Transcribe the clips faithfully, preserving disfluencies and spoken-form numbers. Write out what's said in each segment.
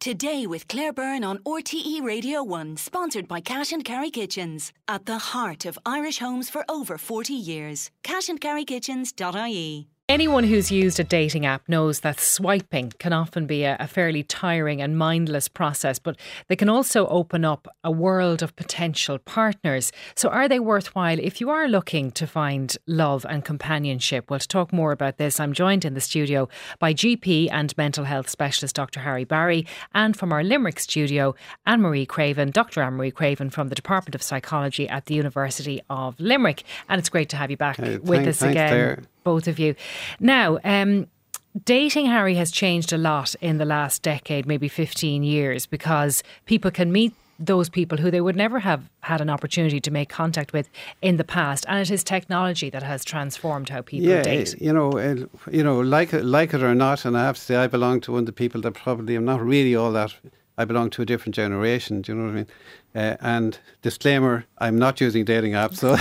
Today with Claire Byrne on R T E Radio one, sponsored by Cash and Carry Kitchens. At the heart of Irish homes for over forty years. cash and carry kitchens dot I E. Anyone who's used a dating app knows that swiping can often be a, a fairly tiring and mindless process, but they can also open up a world of potential partners. So are they worthwhile if you are looking to find love and companionship? Well, to talk more about this, I'm joined in the studio by G P and mental health specialist Doctor Harry Barry, and from our Limerick studio, Anne-Marie Craven, Doctor Anne-Marie Craven from the Department of Psychology at the University of Limerick. And it's great to have you back Hey, with thanks, us thanks again. Claire. Both of you. Now, um, dating, Harry, has changed a lot in the last decade, maybe fifteen years, because people can meet those people who they would never have had an opportunity to make contact with in the past, and it is technology that has transformed how people yeah, date. You know, uh, you know, like it, like it or not, and I have to say, I belong to one of the people that probably am not really all that. I belong to a different generation. Do you know what I mean? Uh, and disclaimer, I'm not using dating apps. So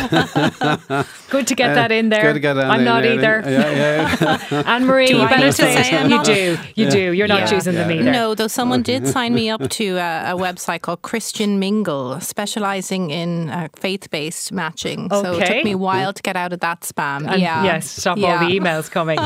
good to get uh, that in there. Good to get that I'm in not there. either. Yeah, yeah. Anne-Marie, you better say, say you not? do. You yeah. do. You're not yeah. choosing yeah. them either. No, though someone did sign me up to a, a website called Christian Mingle, specialising in uh, faith-based matching. Okay. So it took me a while to get out of that spam. And yeah. yes, stop yeah. all the emails coming.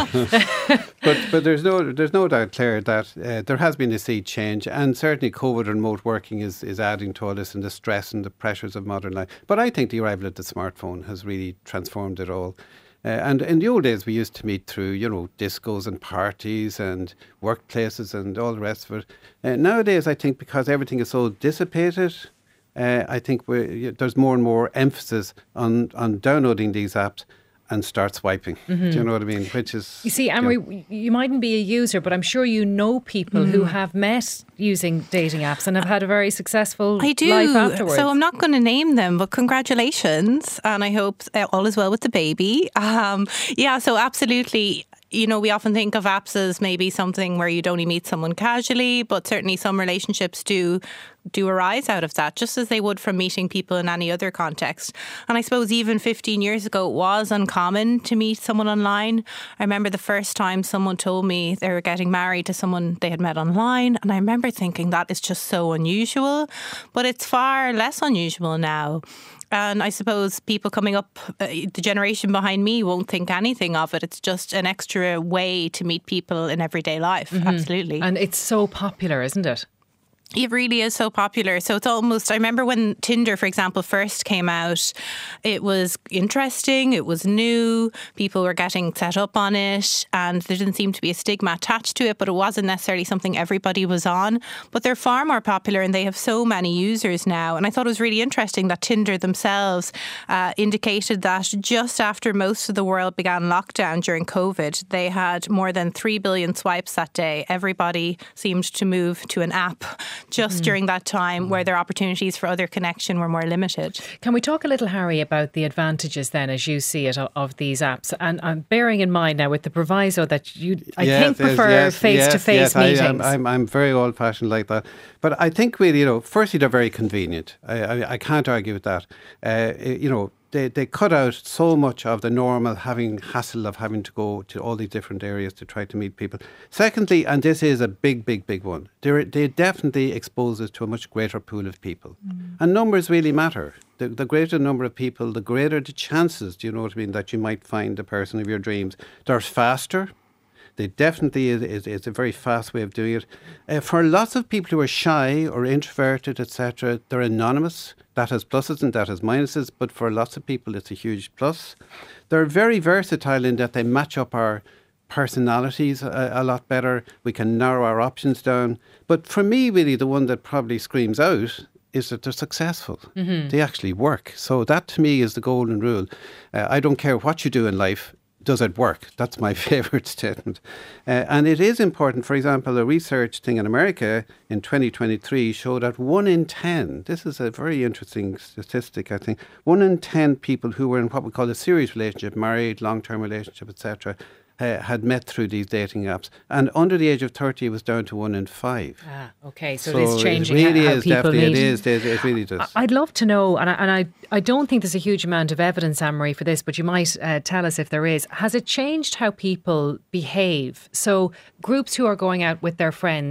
but but there's no there's no doubt, Claire, that uh, there has been a sea change, and certainly COVID and remote working is, is adding to all this, and the stress and the pressures of modern life. But I think the arrival of the smartphone has really transformed it all. Uh, and in the old days, we used to meet through, you know, discos and parties and workplaces and all the rest of it. Uh, nowadays, I think because everything is so dissipated, uh, I think we're, there's more and more emphasis on, on downloading these apps and start swiping. Mm-hmm. Do you know what I mean? Which is... You see, Anne-Marie, you, know, you mightn't be a user, but I'm sure you know people mm. who have met using dating apps and have had a very successful I do. life afterwards. So I'm not going to name them, but congratulations. And I hope all is well with the baby. Um, yeah, so absolutely. You know, we often think of apps as maybe something where you'd only meet someone casually, but certainly some relationships do do arise out of that, just as they would from meeting people in any other context. And I suppose even fifteen years ago, it was uncommon to meet someone online. I remember the first time someone told me they were getting married to someone they had met online, and I remember thinking that is just so unusual, but it's far less unusual now. And I suppose people coming up, uh, the generation behind me won't think anything of it. It's just an extra way to meet people in everyday life. Mm-hmm. Absolutely. And it's so popular, isn't it? It really is so popular. So it's almost, I remember when Tinder, for example, first came out, it was interesting, it was new, people were getting set up on it, and there didn't seem to be a stigma attached to it, but it wasn't necessarily something everybody was on. But they're far more popular and they have so many users now. And I thought it was really interesting that Tinder themselves uh, indicated that just after most of the world began lockdown during COVID, they had more than three billion swipes that day. Everybody seemed to move to an app just mm. during that time where their opportunities for other connection were more limited. Can we talk a little, Harry, about the advantages then, as you see it, of, of these apps? And I'm bearing in mind now with the proviso that you, I yes, think, prefer yes, face-to-face yes, yes, meetings. I, I'm, I'm, I'm very old-fashioned like that. But I think, really, you know, firstly, they're very convenient. I, I, I can't argue with that. Uh, you know, They they cut out so much of the normal having hassle of having to go to all these different areas to try to meet people. Secondly, and this is a big, big, big one, they they definitely expose us to a much greater pool of people. Mm. And numbers really matter. The, the greater number of people, the greater the chances, do you know what I mean, that you might find the person of your dreams. They're faster. They definitely is, is, is a very fast way of doing it. Uh, for lots of people who are shy or introverted, et cetera, they're anonymous. That has pluses and that has minuses, but for lots of people, it's a huge plus. They're very versatile in that they match up our personalities a, a lot better. We can narrow our options down. But for me, really, the one that probably screams out is that they're successful. Mm-hmm. They actually work. So that, to me, is the golden rule. Uh, I don't care what you do in life. Does it work? That's my favourite statement. Uh, and it is important. For example, a research thing in America in twenty twenty-three showed that one in ten, this is a very interesting statistic, I think, one in ten people who were in what we call a serious relationship, married, long-term relationship, et cetera, uh, had met through these dating apps. And under the age of thirty, it was down to one in five. Ah, okay. So, so it is changing it really how, how is, people definitely meet. It is, it, it really does. I'd love to know, and I, and I, I don't think there's a huge amount of evidence, Anne-Marie, for this, but you might uh, tell us if there is. Has it changed how people behave? So groups who are going out with their friends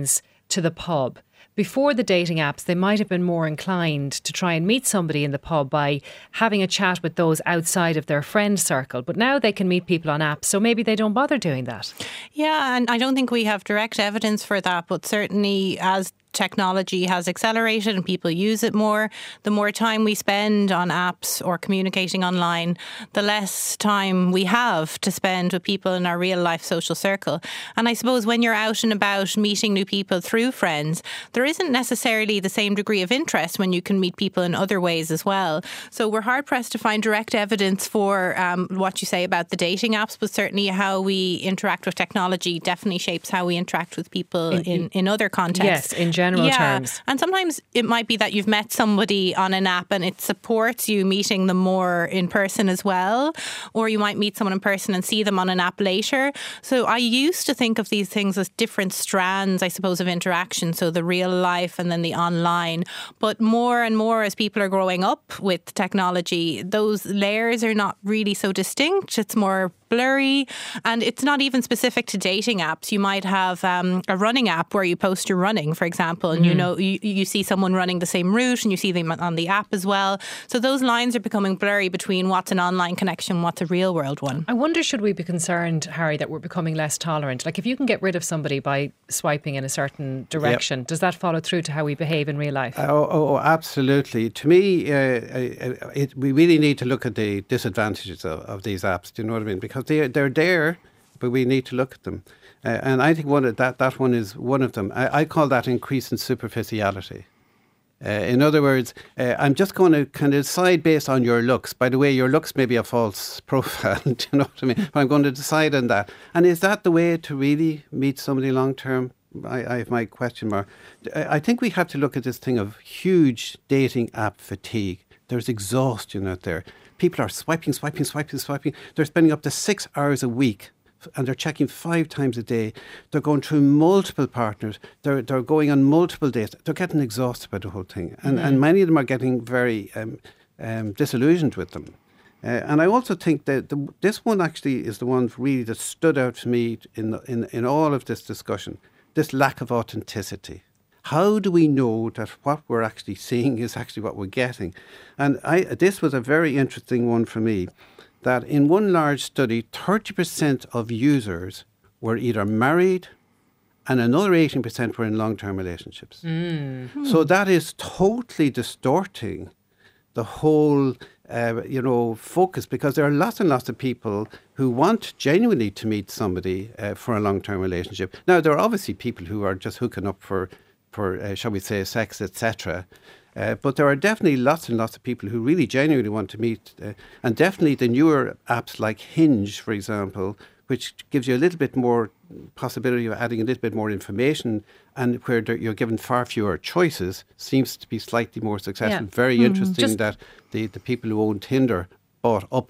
to the pub. Before the dating apps, they might have been more inclined to try and meet somebody in the pub by having a chat with those outside of their friend circle. But now they can meet people on apps, so maybe they don't bother doing that. Yeah, and I don't think we have direct evidence for that, but certainly as technology has accelerated and people use it more, the more time we spend on apps or communicating online, the less time we have to spend with people in our real life social circle. And I suppose when you're out and about meeting new people through friends, there isn't necessarily the same degree of interest when you can meet people in other ways as well. So we're hard pressed to find direct evidence for um, what you say about the dating apps, but certainly how we interact with technology definitely shapes how we interact with people in, in, in other contexts. Yes, in general. Yeah. terms. And sometimes it might be that you've met somebody on an app and it supports you meeting them more in person as well. Or you might meet someone in person and see them on an app later. So I used to think of these things as different strands, I suppose, of interaction. So the real life and then the online. But more and more as people are growing up with technology, those layers are not really so distinct. It's more blurry, and it's not even specific to dating apps. You might have um, a running app where you post your running, for example, and mm. you know you, you see someone running the same route and you see them on the app as well. So those lines are becoming blurry between what's an online connection, what's a real world one. I wonder, should we be concerned, Harry, that we're becoming less tolerant? Like if you can get rid of somebody by swiping in a certain direction, yep. does that follow through to how we behave in real life? Uh, oh, oh, absolutely. To me, uh, it, we really need to look at the disadvantages of, of these apps. Do you know what I mean? Because They're, they're there, but we need to look at them. Uh, and I think one of that, that one is one of them. I, I call that increase in superficiality. Uh, in other words, uh, I'm just going to kind of decide based on your looks. By the way, your looks may be a false profile, do you know what I mean? But I'm going to decide on that. And is that the way to really meet somebody long term? I, I have my question mark. I think we have to look at this thing of huge dating app fatigue. There's exhaustion out there. People are swiping, swiping, swiping, swiping. They're spending up to six hours a week and they're checking five times a day. They're going through multiple partners. They're they're going on multiple dates. They're getting exhausted by the whole thing. And, mm-hmm. and many of them are getting very um, um, disillusioned with them. Uh, and I also think that the, this one actually is the one really that stood out to me in, the, in, in all of this discussion, this lack of authenticity. How do we know that what we're actually seeing is actually what we're getting? And I, this was a very interesting one for me, that in one large study, thirty percent of users were either married and another eighteen percent were in long-term relationships. Mm. So that is totally distorting the whole uh, you know, focus, because there are lots and lots of people who want genuinely to meet somebody uh, for a long-term relationship. Now, there are obviously people who are just hooking up for for, uh, shall we say, sex, et cetera. Uh, but there are definitely lots and lots of people who really genuinely want to meet. Uh, and definitely the newer apps like Hinge, for example, which gives you a little bit more possibility of adding a little bit more information, and where you're given far fewer choices, seems to be slightly more successful. Yeah. Very mm-hmm. interesting Just that the, the people who own Tinder bought up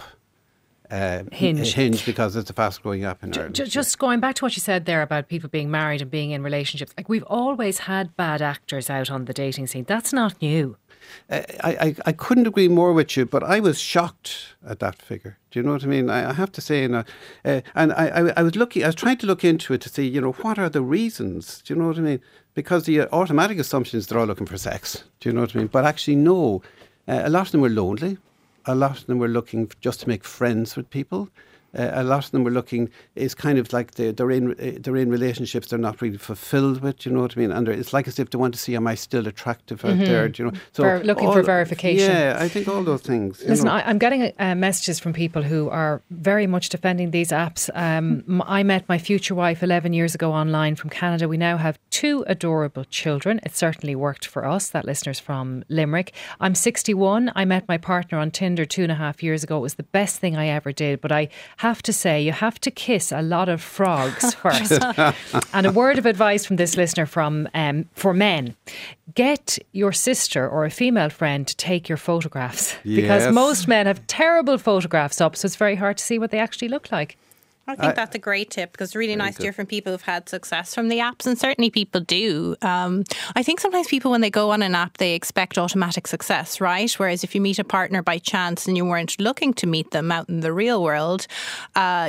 Uh, Hinge. Hinge because it's a fast growing app in Ireland. Just, just going back to what you said there about people being married and being in relationships, like we've always had bad actors out on the dating scene. That's not new. Uh, I, I, I couldn't agree more with you, but I was shocked at that figure. Do you know what I mean? I, I have to say, you know, uh, and I, I, I was looking, I was trying to look into it to see, you know, what are the reasons? Do you know what I mean? Because the uh, automatic assumption is they're all looking for sex. Do you know what I mean? But actually, no. Uh, a lot of them were lonely. A lot of them were looking just to make friends with people. Uh, a lot of them were looking, is kind of like they, they're in they're in relationships they're not really fulfilled with, you know what I mean? And it's like as if they want to see, am I still attractive out mm-hmm. there? Do you know? So Ver- looking all, for verification. Yeah, I think all those things. Listen, know. I, I'm getting uh, messages from people who are very much defending these apps. Um, mm. I met my future wife eleven years ago online from Canada. We now have two adorable children. It certainly worked for us. That listener's from Limerick. I'm sixty-one. I met my partner on Tinder two and a half years ago. It was the best thing I ever did, but I have to say, you have to kiss a lot of frogs first. And a word of advice from this listener from um, for men: get your sister or a female friend to take your photographs, because yes. most men have terrible photographs up, so it's very hard to see what they actually look like. I think I, that's a great tip, because it's really nice good. to hear from people who've had success from the apps, and certainly people do. Um, I think sometimes people, when they go on an app, they expect automatic success, right? Whereas if you meet a partner by chance and you weren't looking to meet them out in the real world, uh, you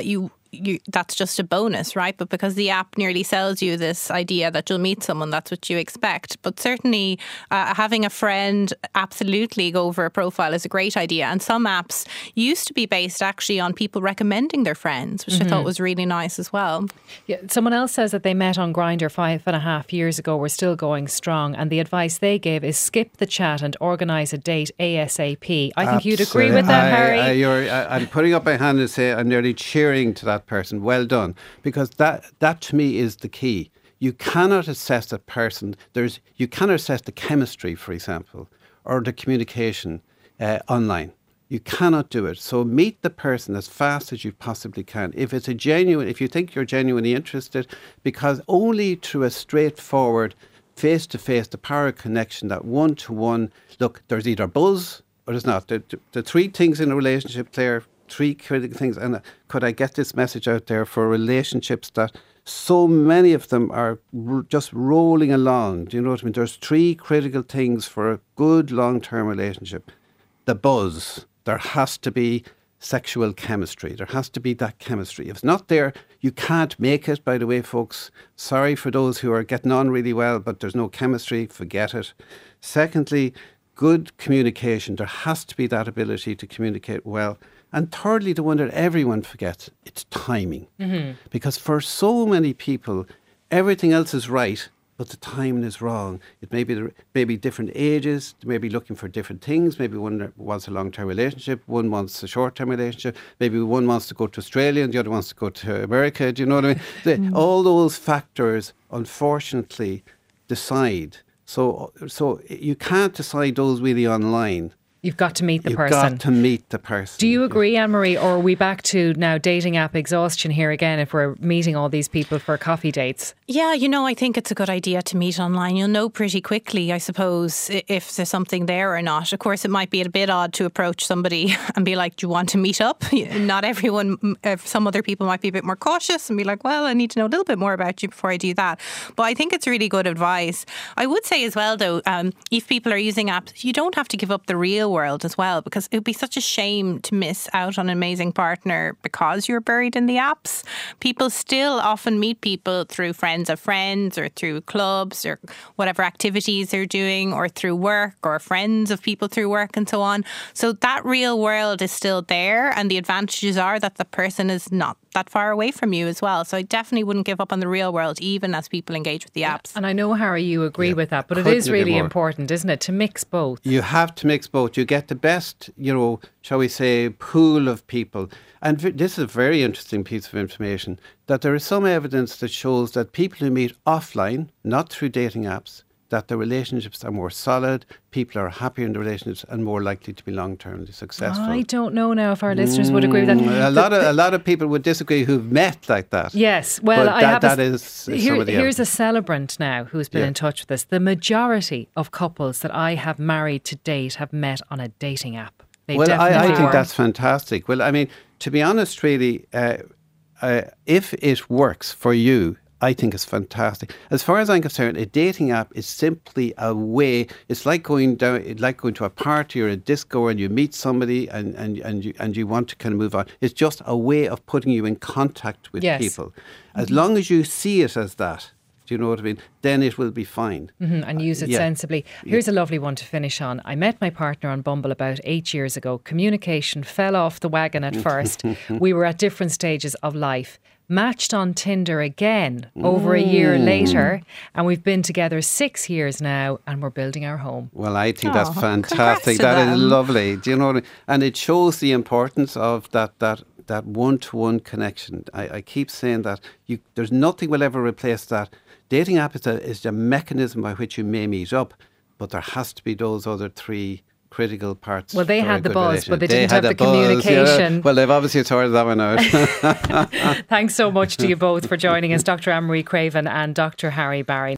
you, that's just a bonus, right? But because the app nearly sells you this idea that you'll meet someone, that's what you expect. But certainly uh, having a friend absolutely go over a profile is a great idea. And some apps used to be based actually on people recommending their friends, which mm-hmm. I thought was really nice as well. Yeah, someone else says that they met on Grindr five and a half years ago. We're still going strong. And the advice they gave is skip the chat and organise a date ASAP. I think Absolutely. You'd agree with that, I, Harry. I, you're, I, I'm putting up my hand and say I'm nearly cheering to that person. Well done. Because that, that to me is the key. You cannot assess a person. There's you cannot assess the chemistry, for example, or the communication uh, online. You cannot do it. So meet the person as fast as you possibly can. If it's a genuine, if you think you're genuinely interested, because only through a straightforward face-to-face, the power of connection, that one-to-one, look, there's either buzz or there's not. The, the, the three things in a relationship, Claire, three critical things. And could I get this message out there for relationships that so many of them are r- just rolling along? Do you know what I mean? There's three critical things for a good long-term relationship. The buzz. There has to be sexual chemistry. There has to be that chemistry. If it's not there, you can't make it, by the way, folks. Sorry for those who are getting on really well, but there's no chemistry. Forget it. Secondly, good communication. There has to be that ability to communicate well. And thirdly, the one that everyone forgets, it's timing. Mm-hmm. Because for so many people, everything else is right, but the timing is wrong. It may be, the, maybe different ages, they may be looking for different things. Maybe one wants a long-term relationship, one wants a short-term relationship. Maybe one wants to go to Australia and the other wants to go to America. Do you know what I mean? The, mm. All those factors, unfortunately, decide. So, so you can't decide those really online. You've got to meet the You've person. You've got to meet the person. Do you agree, Anne-Marie, or are we back to now dating app exhaustion here again if we're meeting all these people for coffee dates? Yeah, you know, I think it's a good idea to meet online. You'll know pretty quickly, I suppose, if there's something there or not. Of course, it might be a bit odd to approach somebody and be like, do you want to meet up? Not everyone, some other people might be a bit more cautious and be like, well, I need to know a little bit more about you before I do that. But I think it's really good advice. I would say as well, though, um, if people are using apps, you don't have to give up the real world as well, because it would be such a shame to miss out on an amazing partner because you're buried in the apps. People still often meet people through friends of friends or through clubs or whatever activities they're doing, or through work or friends of people through work and so on. So that real world is still there, and the advantages are that the person is not that far away from you as well. So I definitely wouldn't give up on the real world, even as people engage with the apps. And I know, Harry, you agree yeah, with that, but it is really important, isn't it, to mix both? You have to mix both. You get the best, you know, shall we say, pool of people. And v- this is a very interesting piece of information, that there is some evidence that shows that people who meet offline, not through dating apps, that the relationships are more solid, people are happier in the relationships and more likely to be long-termly successful. I don't know now if our listeners mm, would agree with that. A lot of a lot of people would disagree who've met like that. Yes, well, but I that, have that a, is here, the here's a celebrant now who's been yeah. in touch with us. The majority of couples that I have married to date have met on a dating app. They well, I, I think were. that's fantastic. Well, I mean, to be honest, really, uh, uh, if it works for you, I think it's fantastic. As far as I'm concerned, a dating app is simply a way. It's like going down, it's like going to a party or a disco and you meet somebody and, and, and, you, and you want to kind of move on. It's just a way of putting you in contact with yes. people. As mm-hmm. long as you see it as that, do you know what I mean? Then it will be fine. Mm-hmm, and use it uh, yeah. sensibly. Here's yeah. a lovely one to finish on. I met my partner on Bumble about eight years ago. Communication fell off the wagon at first. We were at different stages of life. Matched on Tinder again over a year mm. later, and we've been together six years now, and we're building our home. Well, I think oh, that's fantastic. That them. is lovely. Do you know what I mean? And it shows the importance of that that that one-to-one connection. I, I keep saying that you, there's nothing will ever replace that. Dating app is a, is a mechanism by which you may meet up, but there has to be those other three critical parts. Well, they had the buzz, but they, they didn't have the buzz, communication. Yeah. Well, they've obviously sorted that one out. Thanks so much to you both for joining us, Doctor Anne-Marie Craven and Doctor Harry Barry.